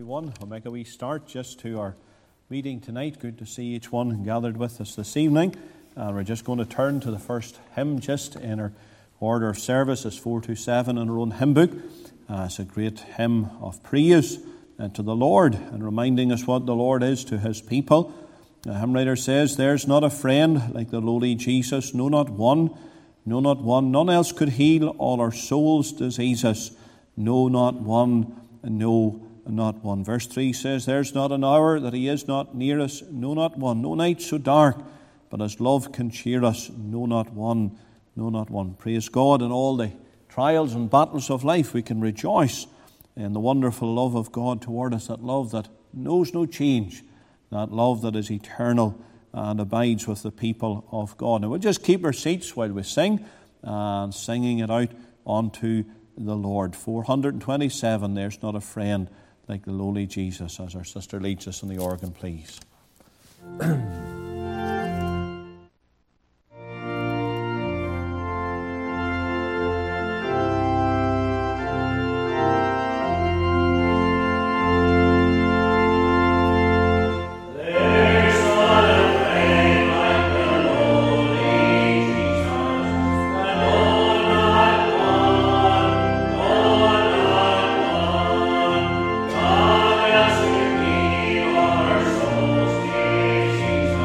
everyone. We'll make a wee start just to our meeting tonight. Good to see each one gathered with us this evening. We're just going to turn to the first hymn just in our order of service. It's 427 in our own hymn book. It's a great hymn of praise to the Lord and reminding us what the Lord is to his people. The hymn writer says, "There's not a friend like the lowly Jesus, no, not one, no, not one. None else could heal all our souls' diseases. No, not one, no, not one." Verse 3 says, "There's not an hour that he is not near us, no, not one. No night so dark, but his love can cheer us, no, not one, no, not one." Praise God, in all the trials and battles of life we can rejoice in the wonderful love of God toward us, that love that knows no change, that love that is eternal and abides with the people of God. And we'll just keep our seats while we sing, and singing it out unto the Lord. 427, "There's not a friend like the lowly Jesus," as our sister leads us on the organ, please. Jesus.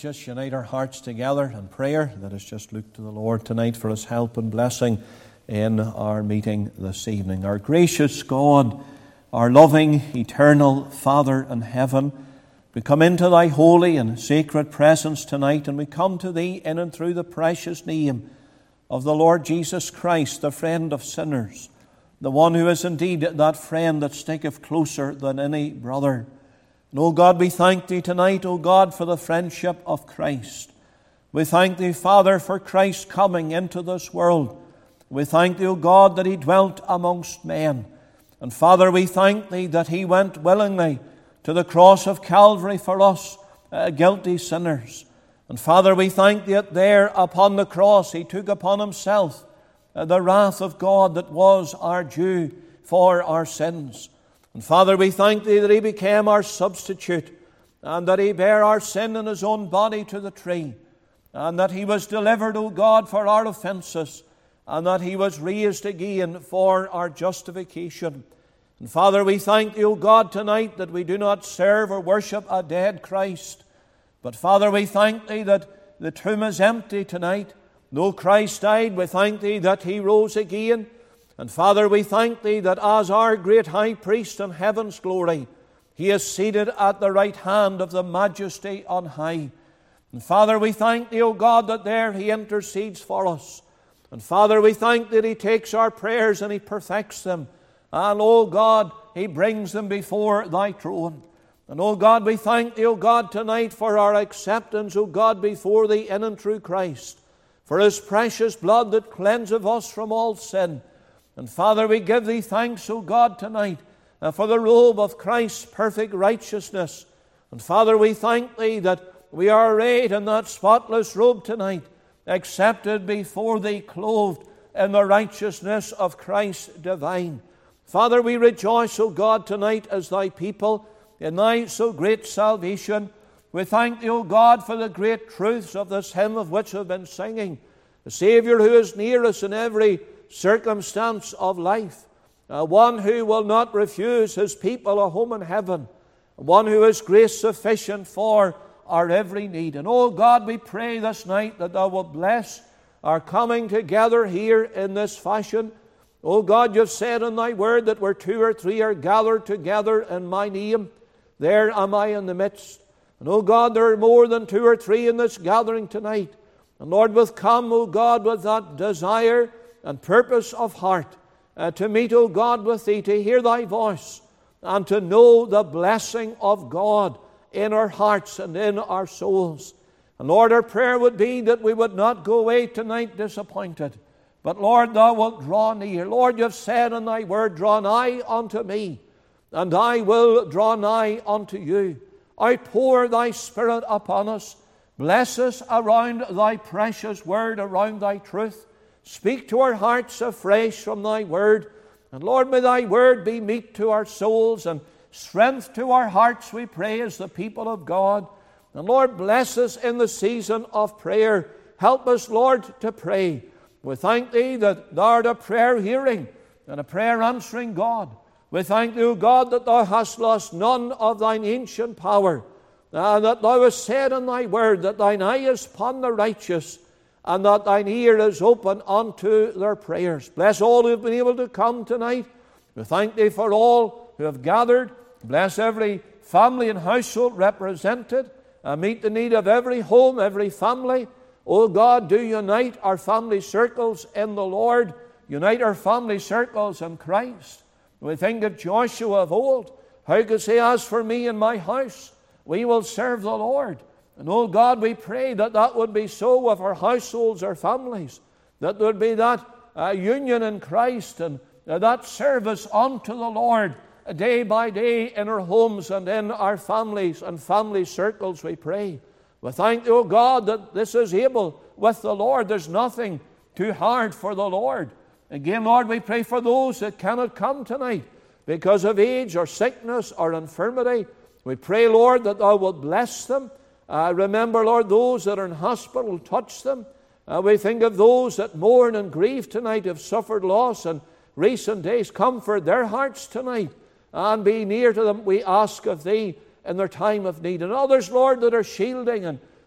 just unite our hearts together in prayer. Let us just look to the Lord tonight for His help and blessing in our meeting this evening. Our gracious God, our loving, eternal Father in heaven, we come into Thy holy and sacred presence tonight, and we come to Thee in and through the precious name of the Lord Jesus Christ, the friend of sinners, the one who is indeed that friend that sticketh closer than any brother. And, O God, we thank Thee tonight, O God, for the friendship of Christ. We thank Thee, Father, for Christ coming into this world. We thank Thee, O God, that He dwelt amongst men. And, Father, we thank Thee that He went willingly to the cross of Calvary for us, guilty sinners. And, Father, we thank Thee that there upon the cross He took upon Himself the wrath of God that was our due for our sins. And, Father, we thank Thee that He became our substitute, and that He bare our sin in His own body to the tree, and that He was delivered, O God, for our offences, and that He was raised again for our justification. And, Father, we thank Thee, O God, tonight that we do not serve or worship a dead Christ. But, Father, we thank Thee that the tomb is empty tonight. Though Christ died, we thank Thee that He rose again. And, Father, we thank Thee that as our great high priest in heaven's glory, He is seated at the right hand of the Majesty on high. And, Father, we thank Thee, O God, that there He intercedes for us. And, Father, we thank Thee that He takes our prayers and He perfects them. And, O God, He brings them before Thy throne. And, O God, we thank Thee, O God, tonight for our acceptance, O God, before Thee in and through Christ, for His precious blood that cleanseth us from all sin. And, Father, we give Thee thanks, O God, tonight for the robe of Christ's perfect righteousness. And, Father, we thank Thee that we are arrayed in that spotless robe tonight, accepted before Thee, clothed in the righteousness of Christ divine. Father, we rejoice, O God, tonight as Thy people in Thy so great salvation. We thank Thee, O God, for the great truths of this hymn of which we've been singing. The Saviour who is near us in every circumstance of life. One who will not refuse His people a home in heaven. One who is grace sufficient for our every need. And, O God, we pray this night that Thou wilt bless our coming together here in this fashion. O God, You've said in Thy word that where two or three are gathered together in My name, there am I in the midst. And, O God, there are more than two or three in this gathering tonight. And, Lord, we've come, O God, with that desire and purpose of heart to meet, O God, with Thee, to hear Thy voice, and to know the blessing of God in our hearts and in our souls. And, Lord, our prayer would be that we would not go away tonight disappointed, but, Lord, Thou wilt draw near. Lord, You've said in Thy word, draw nigh unto Me, and I will draw nigh unto you. Outpour Thy Spirit upon us. Bless us around Thy precious word, around Thy truth. Speak to our hearts afresh from Thy word. And, Lord, may Thy word be meat to our souls and strength to our hearts, we pray, as the people of God. And, Lord, bless us in the season of prayer. Help us, Lord, to pray. We thank Thee that Thou art a prayer hearing and a prayer answering God. We thank Thee, O God, that Thou hast lost none of Thine ancient power, and that Thou hast said in Thy word that Thine eye is upon the righteous, and that Thine ear is open unto their prayers. Bless all who have been able to come tonight. We thank Thee for all who have gathered. Bless every family and household represented. Meet the need of every home, every family. O God, do unite our family circles in the Lord. Unite our family circles in Christ. We think of Joshua of old. How could he say, as for me and my house, we will serve the Lord. And, O God, we pray that that would be so with our households, our families. That there would be that union in Christ and that service unto the Lord day by day in our homes and in our families and family circles, we pray. We thank Thee, O God, that this is able with the Lord. There's nothing too hard for the Lord. Again, Lord, we pray for those that cannot come tonight because of age or sickness or infirmity. We pray, Lord, that Thou wilt bless them. Remember, Lord, those that are in hospital, touch them. We think of those that mourn and grieve tonight, have suffered loss in recent days. Comfort their hearts tonight and be near to them, we ask of Thee, in their time of need. And others, Lord, that are shielding and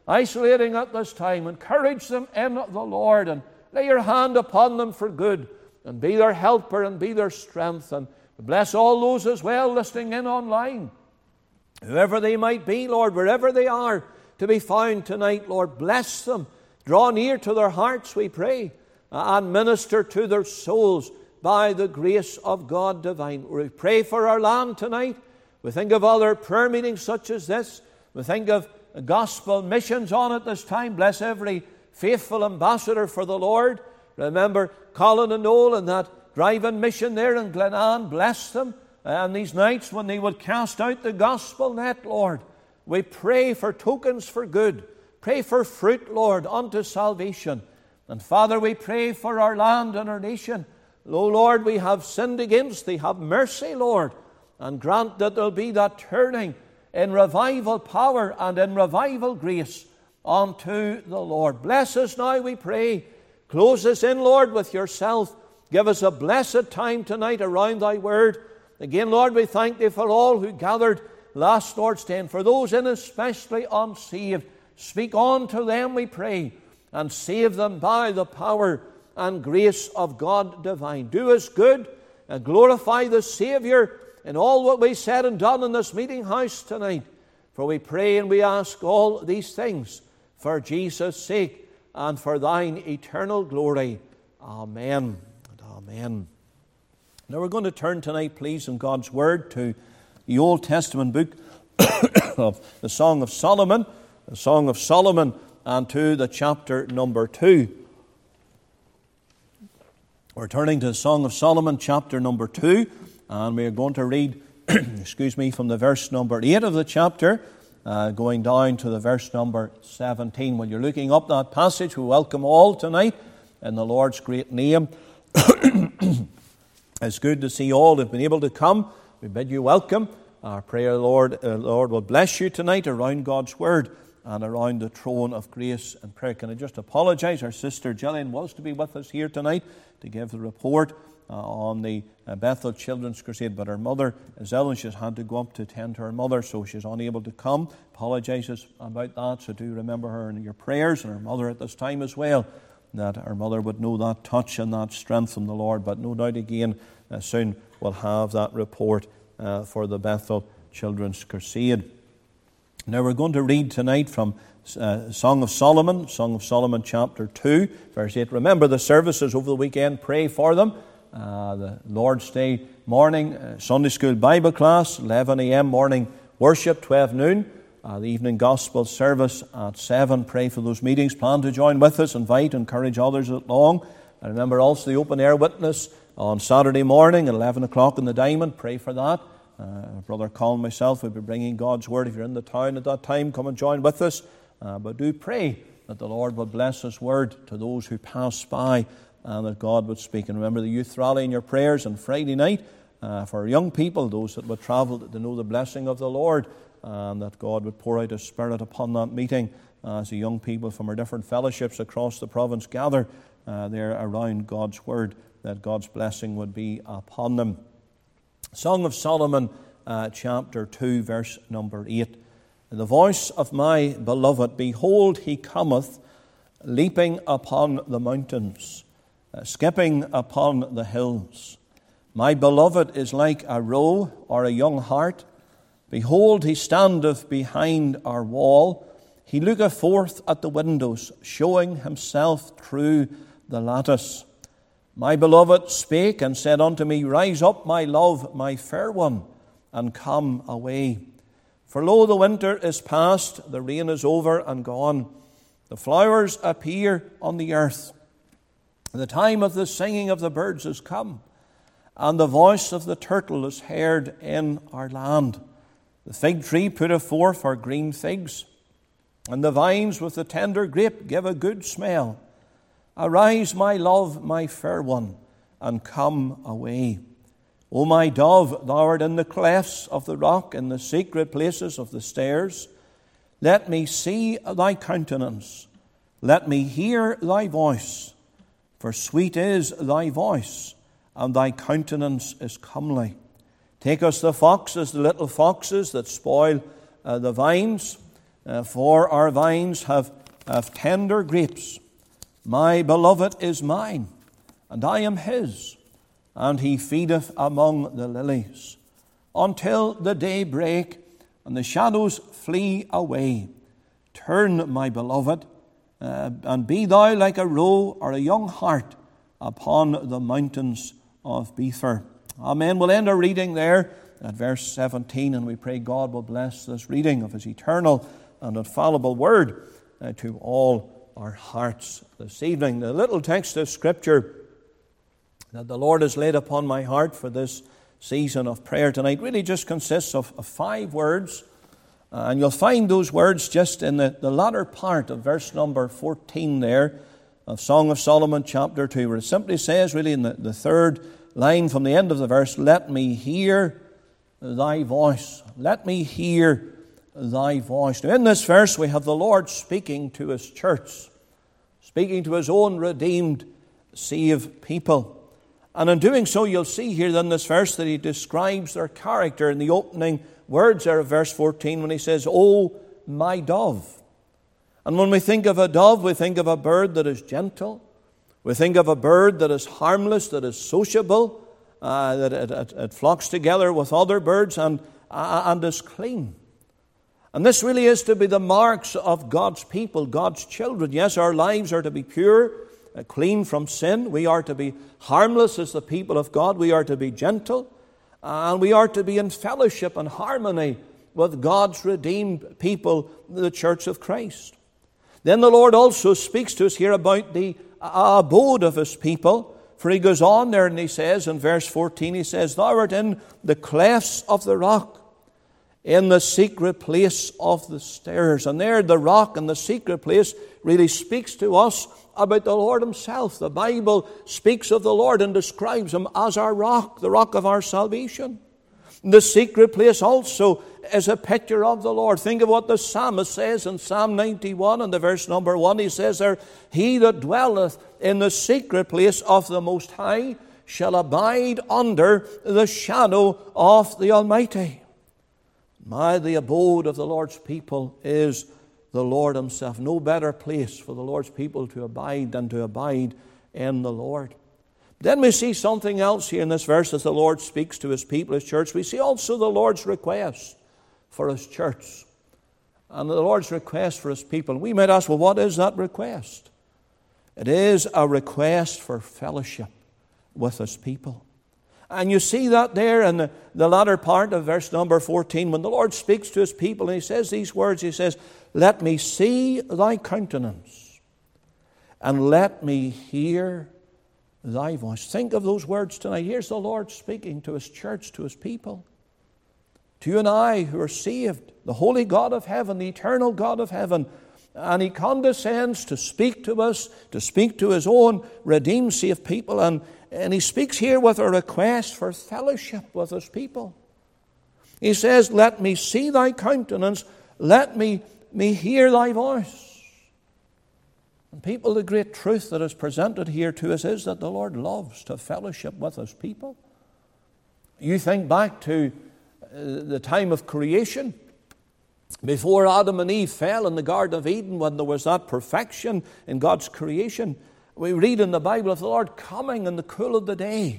isolating at this time. Encourage them in the Lord, and lay your hand upon them for good, and be their helper and be their strength. And bless all those as well listening in online, whoever they might be, Lord, wherever they are to be found tonight. Lord, bless them. Draw near to their hearts, we pray, and minister to their souls by the grace of God divine. We pray for our land tonight. We think of other prayer meetings such as this. We think of gospel missions on at this time. Bless every faithful ambassador for the Lord. Remember Colin and Noel and that drive-in mission there in Glenanne. Bless them. And these nights when they would cast out the gospel net, Lord, we pray for tokens for good. Pray for fruit, Lord, unto salvation. And Father, we pray for our land and our nation. O Lord, we have sinned against Thee. Have mercy, Lord, and grant that there will be that turning in revival power and in revival grace unto the Lord. Bless us now, we pray. Close us in, Lord, with Yourself. Give us a blessed time tonight around Thy Word. Again, Lord, we thank Thee for all who gathered last Lord's Day, and for those in especially unsaved. Speak on to them, we pray, and save them by the power and grace of God divine. Do us good and glorify the Saviour in all what we said and done in this meeting house tonight. For we pray and we ask all these things for Jesus' sake and for Thine eternal glory. Amen and amen. Now we're going to turn tonight, please, in God's Word to the Old Testament book of the Song of Solomon, and to the chapter number 2. We're turning to the Song of Solomon, chapter number 2, and we're going to read, from the verse number 8 of the chapter, going down to the verse number 17. When you're looking up that passage, we welcome all tonight in the Lord's great name. It's good to see all who've been able to come. We bid you welcome. Our prayer, Lord will bless you tonight around God's Word and around the throne of grace and prayer. Can I just apologize? Our sister Gillian was to be with us here tonight to give the report on the Bethel Children's Crusade, but her mother is ill and she's had to go up to attend to her mother, so she's unable to come. Apologizes about that, so do remember her in your prayers and her mother at this time as well, that our mother would know that touch and that strength from the Lord. But no doubt again, soon we'll have that report for the Bethel Children's Crusade. Now we're going to read tonight from Song of Solomon chapter 2, verse 8. Remember the services over the weekend, pray for them. The Lord's Day morning, Sunday school Bible class, 11 a.m. morning worship, 12 noon. The evening gospel service at 7. Pray for those meetings. Plan to join with us. Invite, encourage others along. And remember also the open air witness on Saturday morning at 11 o'clock in the Diamond. Pray for that. Brother Colin and myself will be bringing God's Word. If you're in the town at that time, come and join with us. But do pray that the Lord will bless His Word to those who pass by and that God would speak. And remember the youth rally in your prayers on Friday night for young people, those that would travel to know the blessing of the Lord, and that God would pour out His Spirit upon that meeting as the young people from our different fellowships across the province gather there around God's Word, that God's blessing would be upon them. Song of Solomon, chapter 2, verse number 8. The voice of my beloved, behold, he cometh, leaping upon the mountains, skipping upon the hills. My beloved is like a roe or a young hart. Behold, he standeth behind our wall. He looketh forth at the windows, showing himself through the lattice. My beloved spake and said unto me, Rise up, my love, my fair one, and come away. For lo, the winter is past, the rain is over and gone. The flowers appear on the earth. The time of the singing of the birds is come, and the voice of the turtle is heard in our land. The fig tree putteth forth her green figs, and the vines with the tender grape give a good smell. Arise, my love, my fair one, and come away. O my dove, thou art in the clefts of the rock, in the secret places of the stairs. Let me see thy countenance. Let me hear thy voice. For sweet is thy voice, and thy countenance is comely. Take us the foxes, the little foxes that spoil the vines, For our vines have tender grapes. My beloved is mine, and I am his, and he feedeth among the lilies. Until the day break, and the shadows flee away. Turn, my beloved, and be thou like a roe or a young hart upon the mountains of Bether. Amen. We'll end our reading there at verse 17, and we pray God will bless this reading of His eternal and infallible Word to all our hearts this evening. The little text of Scripture that the Lord has laid upon my heart for this season of prayer tonight really just consists of 5 words. And you'll find those words just in the latter part of verse number 14 there of Song of Solomon chapter 2, where it simply says, really in the third line from the end of the verse, let me hear thy voice. Let me hear thy voice. Now in this verse we have the Lord speaking to His church, speaking to His own redeemed, saved people. And in doing so, you'll see here in this verse that He describes their character in the opening words there of verse 14 when He says, "O my dove." And when we think of a dove, we think of a bird that is gentle. We think of a bird that is harmless, that is sociable, that it flocks together with other birds and is clean. And this really is to be the marks of God's people, God's children. Yes, our lives are to be pure, clean from sin. We are to be harmless as the people of God. We are to be gentle. And we are to be in fellowship and harmony with God's redeemed people, the church of Christ. Then the Lord also speaks to us here about the abode of His people. For He goes on there and He says in verse 14, He says, "Thou art in the clefts of the rock, in the secret place of the stairs." And there the rock and the secret place really speaks to us about the Lord Himself. The Bible speaks of the Lord and describes Him as our rock, the rock of our salvation. The secret place also is a picture of the Lord. Think of what the psalmist says in Psalm 91 and the verse number 1. He says there, "He that dwelleth in the secret place of the Most High shall abide under the shadow of the Almighty." The abode of the Lord's people is the Lord Himself. No better place for the Lord's people to abide than to abide in the Lord. Then we see something else here in this verse as the Lord speaks to His people, His church. We see also the Lord's request for His church and the Lord's request for His people. We might ask, well, what is that request? It is a request for fellowship with His people. And you see that there in the latter part of verse number 14 when the Lord speaks to His people and He says these words. He says, "Let me see thy countenance and let me hear thy voice." Think of those words tonight. Here's the Lord speaking to His church, to His people. To you and I who are saved, the holy God of heaven, the eternal God of heaven. And He condescends to speak to us, to speak to His own redeemed, saved people. And He speaks here with a request for fellowship with His people. He says, "Let me see thy countenance, let me hear thy voice." And people, the great truth that is presented here to us is that the Lord loves to fellowship with His people. You think back to the time of creation, before Adam and Eve fell in the Garden of Eden, when there was that perfection in God's creation. We read in the Bible of the Lord coming in the cool of the day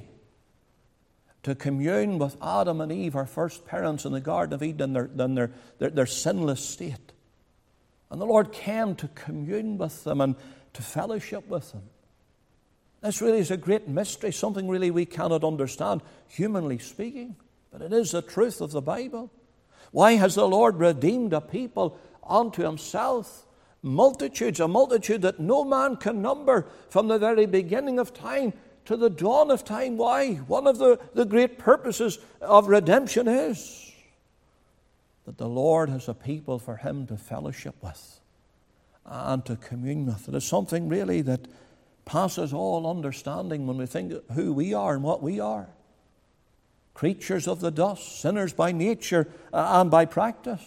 to commune with Adam and Eve, our first parents in the Garden of Eden, in their sinless state. And the Lord came to commune with them and to fellowship with them. This really is a great mystery, something really we cannot understand, humanly speaking. But it is the truth of the Bible. Why has the Lord redeemed a people unto Himself? Multitudes, a multitude that no man can number from the very beginning of time to the dawn of time. Why? One of the great purposes of redemption is that the Lord has a people for Him to fellowship with and to commune with. It is something really that passes all understanding when we think of who we are and what we are. Creatures of the dust, sinners by nature and by practice.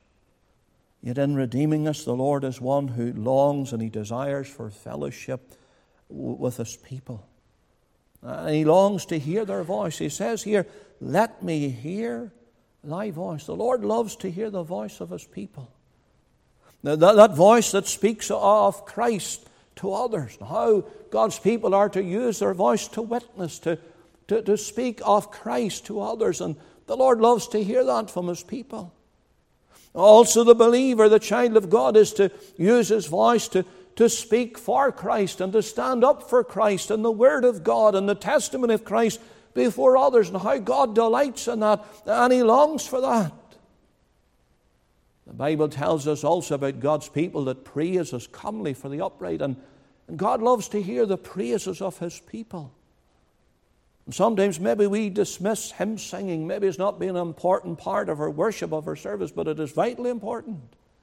Yet in redeeming us, the Lord is one who longs and He desires for fellowship with His people. And He longs to hear their voice. He says here, "Let me hear thy voice." The Lord loves to hear the voice of His people. That voice that speaks of Christ to others. How God's people are to use their voice to witness, to speak of Christ to others. And the Lord loves to hear that from His people. Also the believer, the child of God, is to use his voice to speak for Christ and to stand up for Christ and the Word of God and the testimony of Christ before others, and how God delights in that and He longs for that. The Bible tells us also about God's people that praise is comely for the upright, and God loves to hear the praises of His people. And sometimes maybe we dismiss hymn singing. Maybe it's not being an important part of our worship, of our service, but it is vitally important.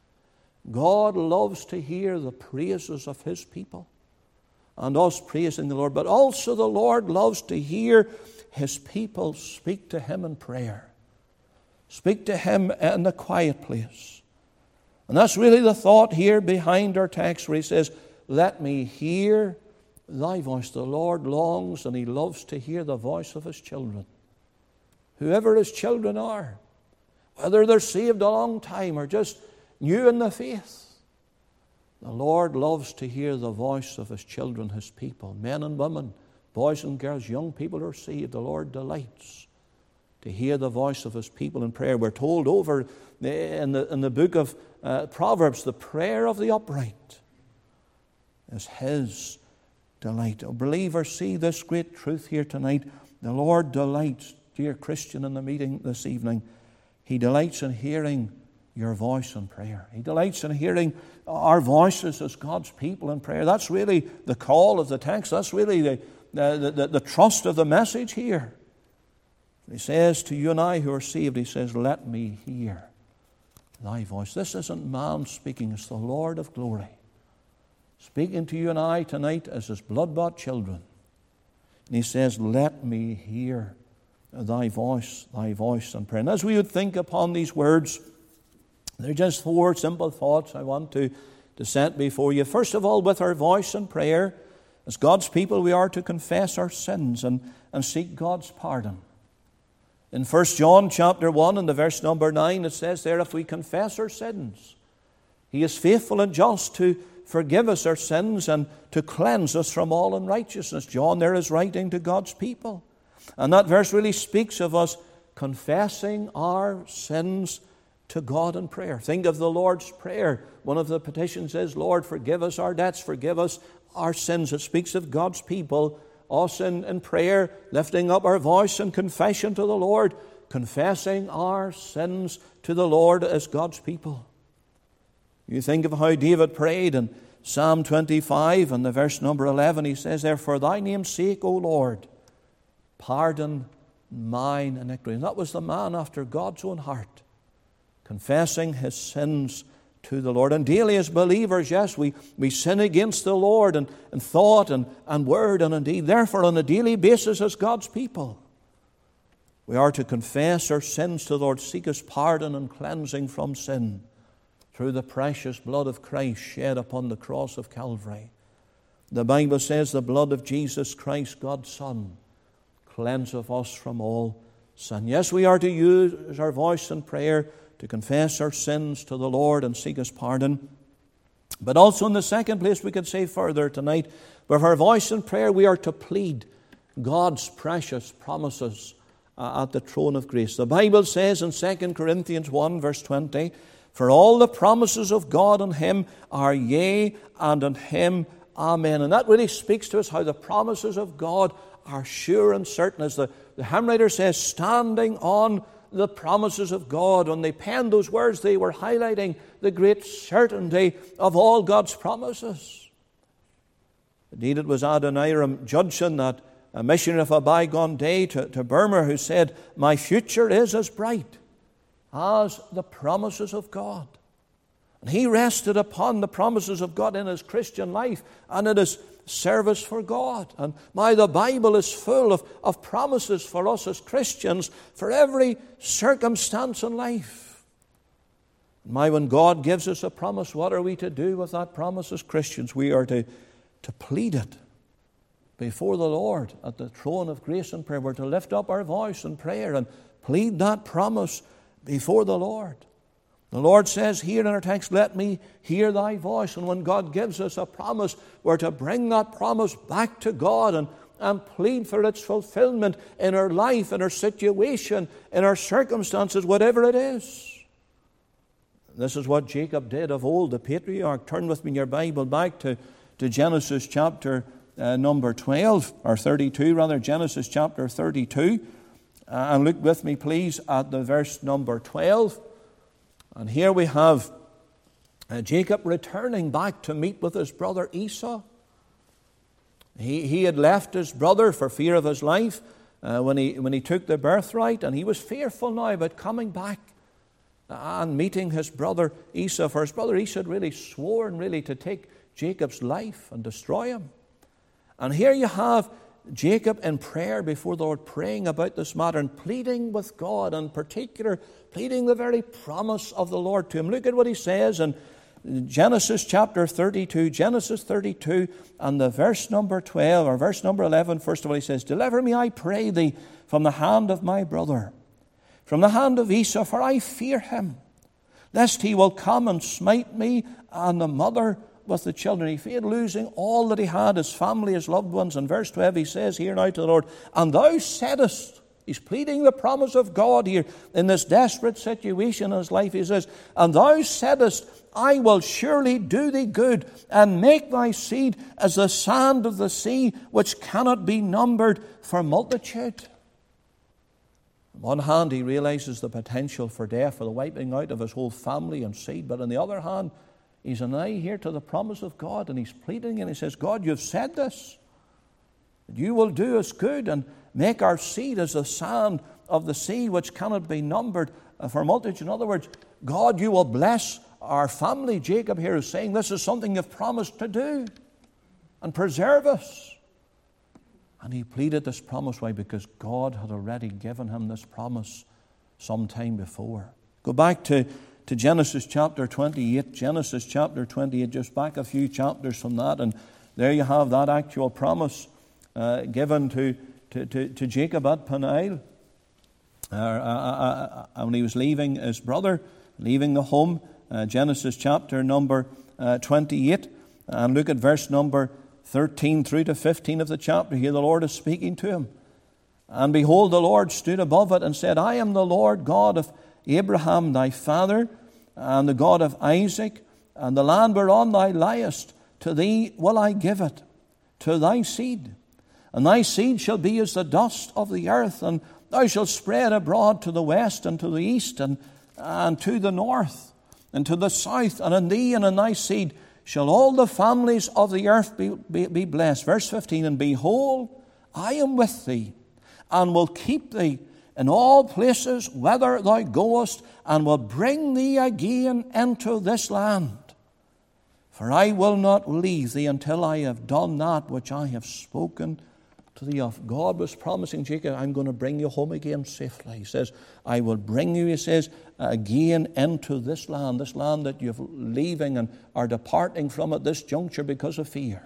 God loves to hear the praises of His people and us praising the Lord. But also the Lord loves to hear His people speak to Him in prayer. Speak to Him in the quiet place. And that's really the thought here behind our text where He says, let me hear Thy voice. The Lord longs and He loves to hear the voice of His children. Whoever His children are, whether they're saved a long time or just new in the faith, the Lord loves to hear the voice of His children, His people, men and women, boys and girls, young people who are saved. The Lord delights to hear the voice of His people in prayer. We're told over in the book of Proverbs, the prayer of the upright is His delight. Oh, believers, see this great truth here tonight. The Lord delights, dear Christian, in the meeting this evening. He delights in hearing your voice in prayer. He delights in hearing our voices as God's people in prayer. That's really the call of the text. That's really the trust of the message here. He says to you and I who are saved, He says, let me hear Thy voice. This isn't man speaking, it's the Lord of glory speaking to you and I tonight as His blood-bought children. And He says, let me hear Thy voice in prayer. And as we would think upon these words, they're just four simple thoughts I want to set before you. First of all, with our voice in prayer, as God's people, we are to confess our sins and seek God's pardon. In 1 John chapter 1 and the verse number 9, it says there, if we confess our sins, He is faithful and just to forgive us our sins and to cleanse us from all unrighteousness. John there is writing to God's people. And that verse really speaks of us confessing our sins to God in prayer. Think of the Lord's Prayer. One of the petitions is, Lord, forgive us our debts, forgive us our sins. It speaks of God's people, us in prayer, lifting up our voice in confession to the Lord, confessing our sins to the Lord as God's people. You think of how David prayed in Psalm 25 and the verse number 11. He says there, for Thy name's sake, O Lord, pardon mine iniquity. And that was the man after God's own heart, confessing his sins to the Lord. And daily as believers, yes, we sin against the Lord in thought and word and in deed. Therefore, on a daily basis as God's people, we are to confess our sins to the Lord, seek His pardon and cleansing from sin through the precious blood of Christ shed upon the cross of Calvary. The Bible says the blood of Jesus Christ, God's Son, cleanseth us from all sin. Yes, we are to use our voice in prayer to confess our sins to the Lord and seek His pardon. But also in the second place, we could say further tonight, with our voice in prayer, we are to plead God's precious promises at the throne of grace. The Bible says in 2 Corinthians 1 verse 20, for all the promises of God in Him are yea, and in Him amen. And that really speaks to us how the promises of God are sure and certain. As the hymn writer says, standing on the promises of God. When they penned those words, they were highlighting the great certainty of all God's promises. Indeed, it was Adoniram Judson, that a missionary of a bygone day to Burma, who said, my future is as bright as the promises of God. And he rested upon the promises of God in his Christian life and in his service for God. And the Bible is full of promises for us as Christians for every circumstance in life. When God gives us a promise, what are we to do with that promise as Christians? We are to plead it before the Lord at the throne of grace and prayer. We're to lift up our voice in prayer and plead that promise before the Lord. The Lord says here in our text, let me hear thy voice. And when God gives us a promise, we're to bring that promise back to God and plead for its fulfillment in our life, in our situation, in our circumstances, whatever it is. This is what Jacob did of old, the patriarch. Turn with me in your Bible back to Genesis chapter number 12, or 32 rather, Genesis chapter 32. And look with me please at the verse number 12. And here we have Jacob returning back to meet with his brother Esau. He had left his brother for fear of his life when he took the birthright, and he was fearful now about coming back and meeting his brother Esau. For his brother Esau had really sworn really to take Jacob's life and destroy him. And here you have Jacob in prayer before the Lord, praying about this matter and pleading with God, in particular pleading the very promise of the Lord to him. Look at what he says in Genesis chapter 32, Genesis 32 and the verse number 12 or verse number 11. First of all he says, deliver me, I pray thee, from the hand of my brother, from the hand of Esau, for I fear him, lest he will come and smite me and the mother with the children. He feared losing all that he had, his family, his loved ones. In verse 12 he says here now to the Lord, and thou saidest, he's pleading the promise of God here in this desperate situation in his life. He says, and thou saidest, I will surely do thee good and make thy seed as the sand of the sea, which cannot be numbered for multitude. On one hand, he realizes the potential for death, for the wiping out of his whole family and seed. But on the other hand, he's an eye here to the promise of God, and he's pleading, and he says, God, you've said this, that you will do us good and make our seed as the sand of the sea, which cannot be numbered for multitude. In other words, God, you will bless our family. Jacob here is saying this is something you've promised to do and preserve us. And he pleaded this promise. Why? Because God had already given him this promise some time before. Go back to Genesis chapter 28. Genesis chapter 28, just back a few chapters from that. And there you have that actual promise given to Jacob at Peniel. When he was leaving his brother, leaving the home. Genesis chapter number 28. And look at verse number 13 through to 15 of the chapter. Here the Lord is speaking to him. And behold, the Lord stood above it and said, I am the Lord God of Abraham thy father, and the God of Isaac, and the land whereon thou liest, to thee will I give it, to thy seed. And thy seed shall be as the dust of the earth, and thou shalt spread abroad to the west and to the east and to the north and to the south. And in thee and in thy seed shall all the families of the earth be blessed. Verse 15, and behold, I am with thee, and will keep thee in all places whither thou goest, and will bring thee again into this land. For I will not leave thee until I have done that which I have spoken to thee of. God was promising Jacob, I'm going to bring you home again safely. He says, I will bring you, he says, again into this land that you're leaving and are departing from at this juncture because of fear.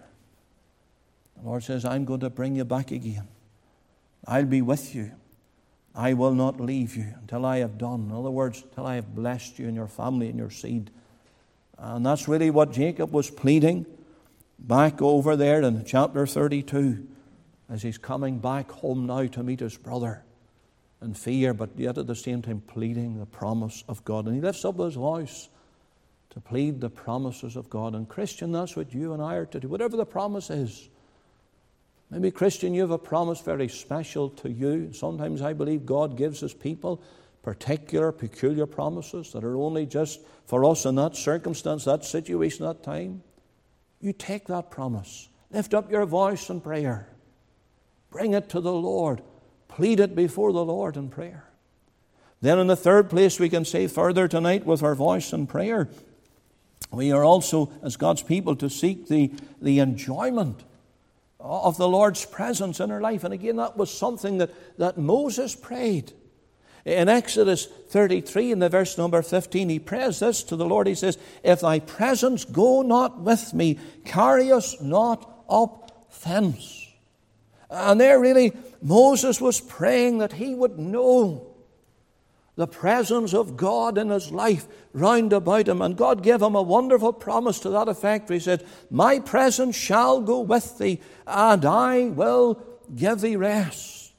The Lord says, I'm going to bring you back again. I'll be with you. I will not leave you until I have done. In other words, till I have blessed you and your family and your seed. And that's really what Jacob was pleading back over there in chapter 32, as he's coming back home now to meet his brother in fear, but yet at the same time pleading the promise of God. And he lifts up his voice to plead the promises of God. And Christian, that's what you and I are to do. Whatever the promise is. Maybe, Christian, you have a promise very special to you. Sometimes I believe God gives his people particular, peculiar promises that are only just for us in that circumstance, that situation, that time. You take that promise. Lift up your voice in prayer. Bring it to the Lord. Plead it before the Lord in prayer. Then in the third place, we can say further tonight with our voice in prayer, we are also, as God's people, to seek the enjoyment of the Lord's presence in our life. And again, that was something that Moses prayed. In Exodus 33, in the verse number 15, he prays this to the Lord. He says, if thy presence go not with me, carry us not up thence. And there really, Moses was praying that he would know the presence of God in his life round about him. And God gave him a wonderful promise to that effect. He said, my presence shall go with thee, and I will give thee rest.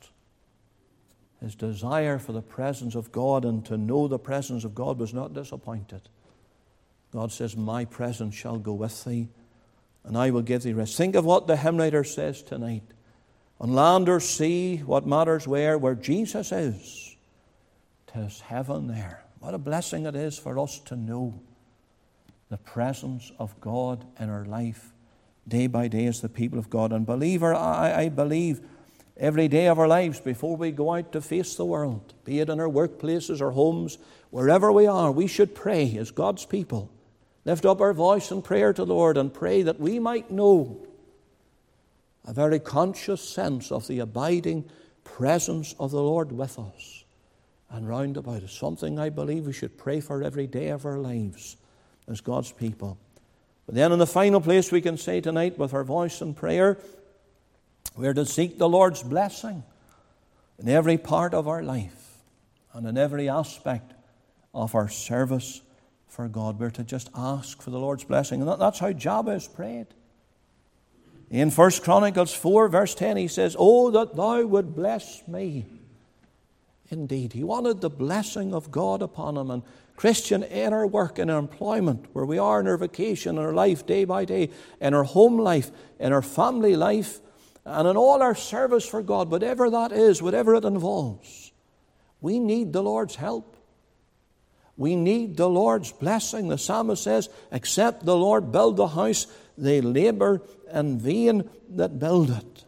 His desire for the presence of God and to know the presence of God was not disappointed. God says, my presence shall go with thee, and I will give thee rest. Think of what the hymn writer says tonight. On land or sea, what matters where Jesus is, 'tis heaven there. What a blessing it is for us to know the presence of God in our life day by day as the people of God. And believer, I believe every day of our lives before we go out to face the world, be it in our workplaces or homes, wherever we are, we should pray as God's people. Lift up our voice in prayer to the Lord and pray that we might know a very conscious sense of the abiding presence of the Lord with us and round about us. Something I believe we should pray for every day of our lives as God's people. But then in the final place we can say tonight with our voice in prayer, we're to seek the Lord's blessing in every part of our life and in every aspect of our service for God. We're to just ask for the Lord's blessing. And that's how Jabez prayed. In 1 Chronicles 4, verse 10, he says, oh, that thou would bless me. Indeed, he wanted the blessing of God upon him. And Christian, in our work, in our employment, where we are in our vacation, in our life day by day, in our home life, in our family life, and in all our service for God, whatever that is, whatever it involves, we need the Lord's help. We need the Lord's blessing. The psalmist says, except the Lord build the house, they labor in vain that build it.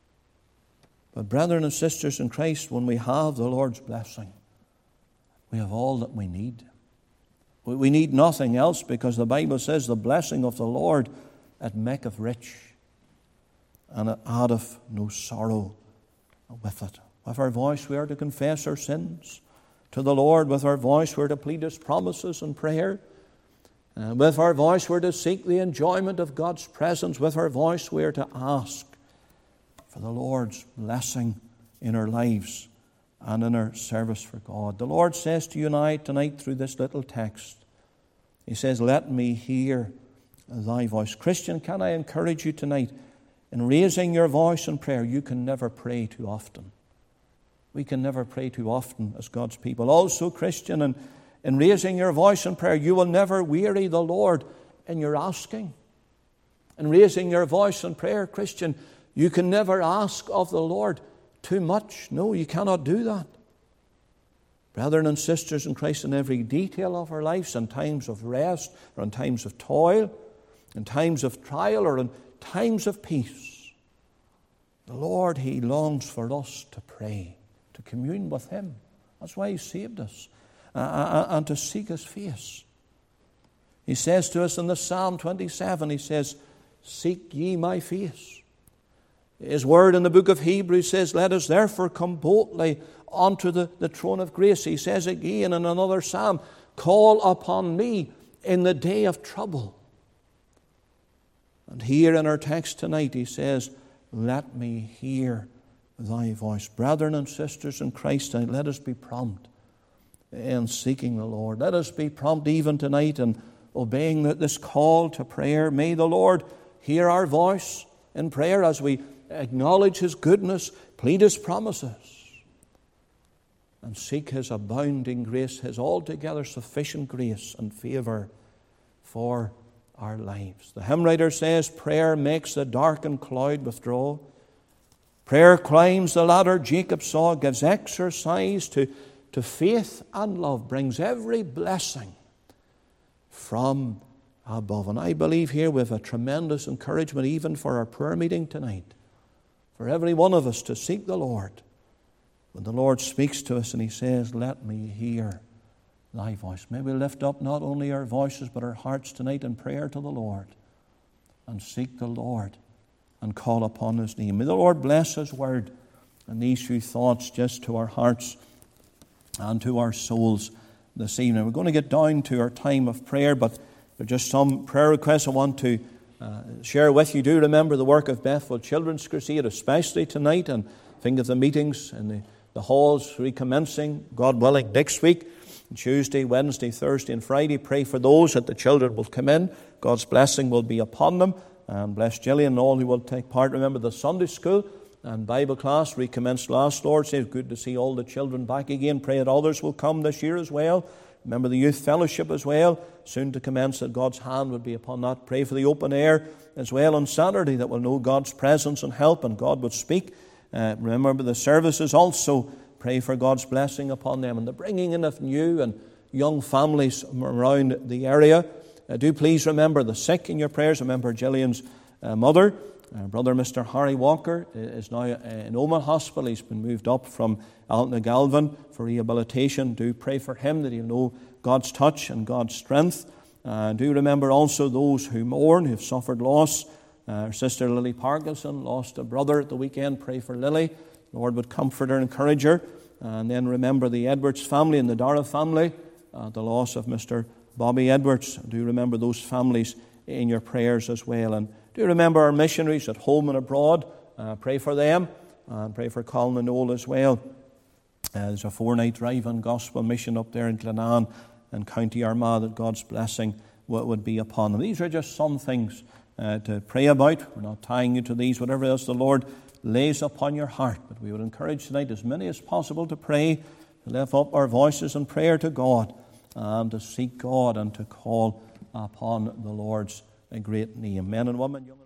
But brethren and sisters in Christ, when we have the Lord's blessing, we have all that we need. We need nothing else, because the Bible says the blessing of the Lord, it maketh rich, and it addeth no sorrow with it. With our voice we are to confess our sins to the Lord. With our voice we're to plead His promises in prayer. With our voice we're to seek the enjoyment of God's presence. With our voice we're to ask for the Lord's blessing in our lives and in our service for God. The Lord says to you and I tonight through this little text, He says, let me hear thy voice. Christian, can I encourage you tonight, in raising your voice in prayer, you can never pray too often. We can never pray too often as God's people. Also, Christian, in raising your voice in prayer, you will never weary the Lord in your asking. In raising your voice in prayer, Christian, you can never ask of the Lord too much. No, you cannot do that. Brethren and sisters in Christ, in every detail of our lives, in times of rest or in times of toil, in times of trial or in times of peace, the Lord, He longs for us to pray, to commune with Him. That's why He saved us, and to seek His face. He says to us in the Psalm 27, He says, seek ye my face. His word in the book of Hebrews says, let us therefore come boldly unto the throne of grace. He says again in another psalm, call upon me in the day of trouble. And here in our text tonight he says, let me hear thy voice. Brethren and sisters in Christ, tonight, let us be prompt in seeking the Lord. Let us be prompt even tonight in obeying this call to prayer. May the Lord hear our voice in prayer as we acknowledge His goodness, plead His promises, and seek His abounding grace, His altogether sufficient grace and favor for our lives. The hymn writer says, prayer makes the darkened cloud withdraw. Prayer climbs the ladder Jacob saw, gives exercise to faith and love, brings every blessing from above. And I believe here we have a tremendous encouragement even for our prayer meeting tonight, for every one of us to seek the Lord. When the Lord speaks to us and He says, let me hear thy voice. May we lift up not only our voices but our hearts tonight in prayer to the Lord and seek the Lord and call upon His name. May the Lord bless His word and these few thoughts just to our hearts and to our souls this evening. We're going to get down to our time of prayer, but there are just some prayer requests I want to share with you. Do remember the work of Bethel Children's Crusade, especially tonight, and think of the meetings in the The halls recommencing, God willing, next week. Tuesday, Wednesday, Thursday and Friday. Pray for those that the children will come in. God's blessing will be upon them. And bless Gillian and all who will take part. Remember the Sunday school and Bible class recommenced last Lord's Day. It's good to see all the children back again. Pray that others will come this year as well. Remember the youth fellowship as well, soon to commence, that God's hand would be upon that. Pray for the open air as well on Saturday, that we'll know God's presence and help and God would speak. Remember the services also. Pray for God's blessing upon them and the bringing in of new and young families around the area. Do please remember the sick in your prayers. Remember Gillian's mother. Brother Mr. Harry Walker is now in Omagh Hospital. He's been moved up from Altnagalvin for rehabilitation. Do pray for him that he'll know God's touch and God's strength. Do remember also those who mourn, who have suffered loss. Our sister Lily Parkinson lost a brother at the weekend. Pray for Lily. The Lord would comfort her and encourage her. And then remember the Edwards family and the Dara family, the loss of Mr. Bobby Edwards. Do remember those families in your prayers as well. And do remember our missionaries at home and abroad. Pray for them. And pray for Colin and Noel as well. There's a 4-night drive on gospel mission up there in Glenanne and County Armagh, that God's blessing would be upon them. These are just some things to pray about. We're not tying you to these, whatever else the Lord lays upon your heart. But we would encourage tonight as many as possible to pray, to lift up our voices in prayer to God, and to seek God and to call upon the Lord's great name. Men and women, young